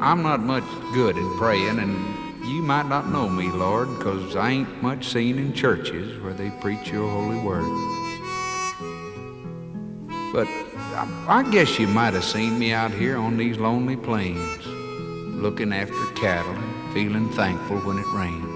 I'm not much good at praying, and you might not know me, Lord, 'cause I ain't much seen in churches where they preach your holy word. But I guess you might have seen me out here on these lonely plains, looking after cattle and feeling thankful when it rains,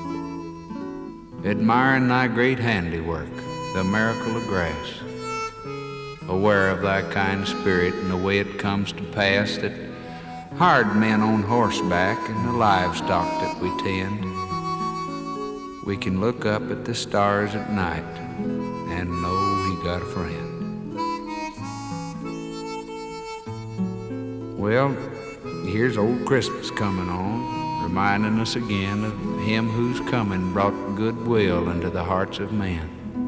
admiring thy great handiwork, the miracle of grass, aware of thy kind spirit and the way it comes to pass that hired men on horseback and the livestock that we tend, we can look up at the stars at night and know we got a friend. Well, here's old Christmas coming on, reminding us again of him whose coming brought goodwill into the hearts of men.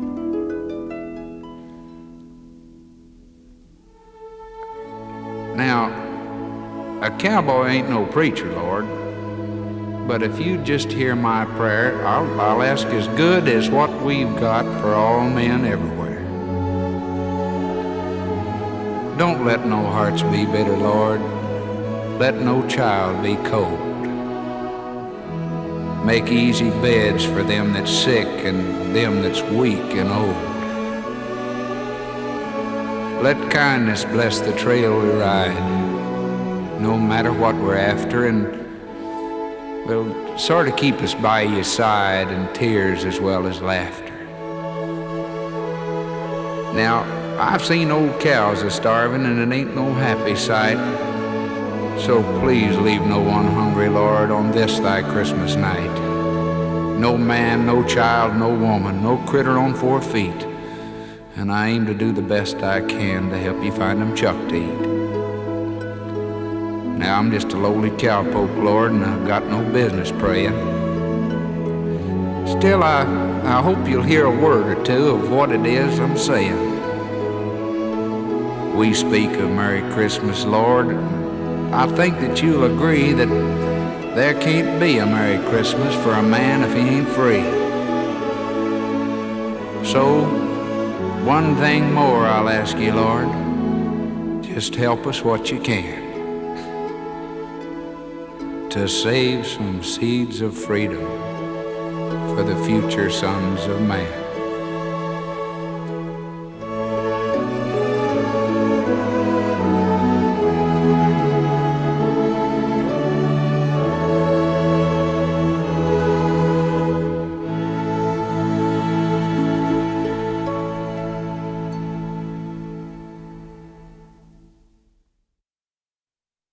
Now, a cowboy ain't no preacher, Lord, but if you just hear my prayer, I'll ask as good as what we've got for all men everywhere. Don't let no hearts be bitter, Lord. Let no child be cold. Make easy beds for them that's sick and them that's weak and old. Let kindness bless the trail we ride, no matter what we're after, and will sort of keep us by your side in tears as well as laughter. Now, I've seen old cows a-starving, and it ain't no happy sight. So please leave no one hungry, Lord, on this thy Christmas night. No man, no child, no woman, no critter on 4 feet. And I aim to do the best I can to help you find them chuck to eat. Now, I'm just a lowly cowpoke, Lord, and I've got no business praying. Still, I hope you'll hear a word or two of what it is I'm saying. We speak of Merry Christmas, Lord. I think that you'll agree that there can't be a Merry Christmas for a man if he ain't free. So, one thing more I'll ask you, Lord. Just help us what you can to save some seeds of freedom for the future sons of man.